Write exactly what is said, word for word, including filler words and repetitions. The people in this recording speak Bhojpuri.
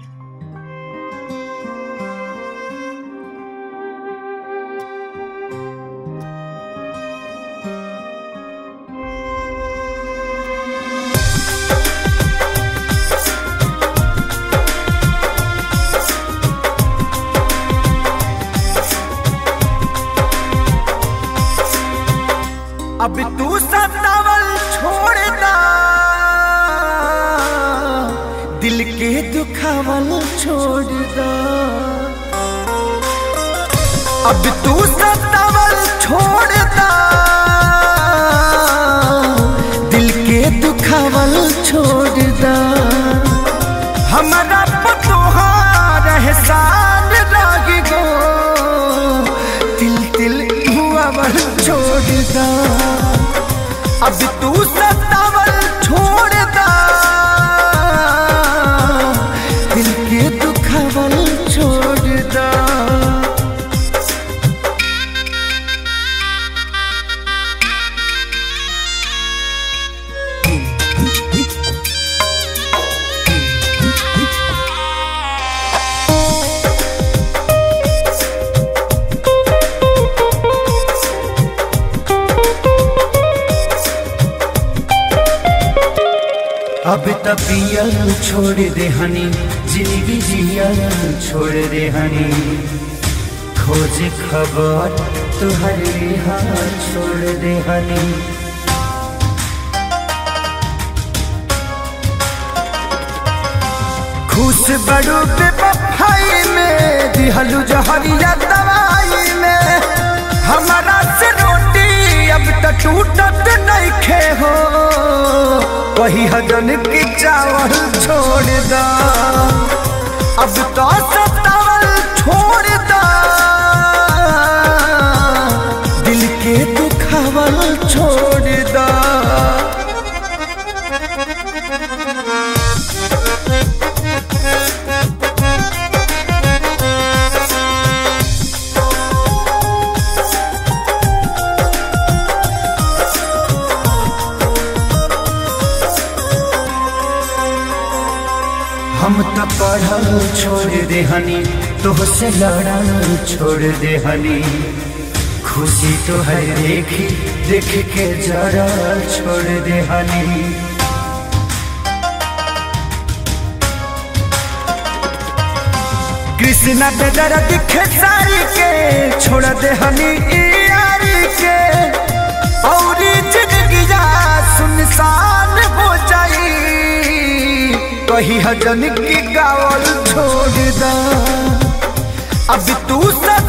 अब तू सतावल छोड़ना, दिल के दुखावल छोड़ना। अब तू सतावल छोड़ना, दिल के दुखावल छोड़ना। हमारा तुहार एहसान लागी गो, तिल तिल हुआवल छोड़ना। अब तू सतावल छोड़ना, दिल के दुखावल छोड़ना। अब तपियल छोड़ दे हनी, जिंदगी जियल छोड़ दे हनी। खोज खबर तुहर हाल छोड़ दे हनी। खुश बड़ू बेवफाई में, दिहलू जहरिया दवाई में। हमारा से रोटी अब तक टूटत नहीं खे हो, वही हजन की चावल छोड़ दा। अब तो सतावल छोड़ दा, दिल के दुखावल छोड़ दा। हम तो पढ़ल छोड़ दे हनी, तो से लड़ल छोड़ दे हनी। खुशी तो है देखी देख के जरा छोड़ दे हनी। कृष्णा पे दर्द खेसारी के छोड़ दे हनी यारी के। और जिंदगी सुनसान हो जाई, कही हजन की गावल छोड़ दा। अब तू